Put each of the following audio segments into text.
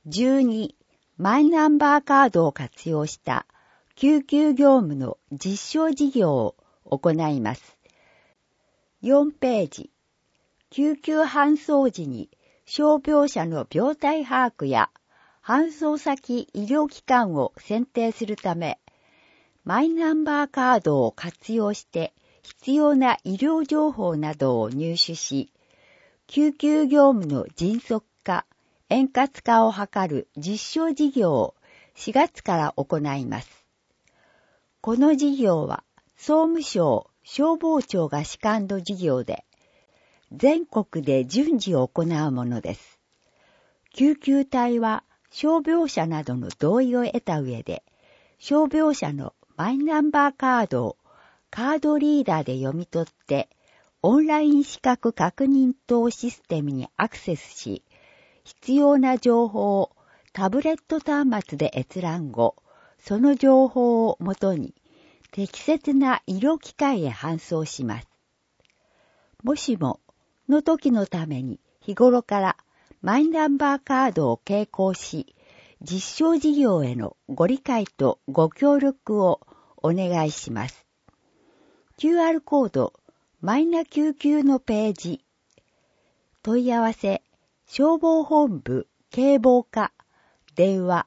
12、マイナンバーカードを活用した救急業務の実証事業を行います。4ページ、救急搬送時に傷病者の病態把握や搬送先医療機関を選定するため、マイナンバーカードを活用して必要な医療情報などを入手し、救急業務の迅速化、円滑化を図る実証事業を4月から行います。この事業は総務省消防庁が主管の事業で、全国で順次行うものです。救急隊は傷病者などの同意を得た上で、傷病者のマイナンバーカードをカードリーダーで読み取って、オンライン資格確認等システムにアクセスし、必要な情報をタブレット端末で閲覧後、その情報をもとに適切な医療機関へ搬送します。もしもの時のために日頃からマイナンバーカードを携行し、実証事業へのご理解とご協力をお願いします。QR コードマイナ救急のページ。問い合わせ消防本部警防課電話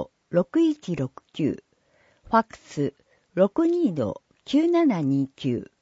63-6169 ファックス 62-9729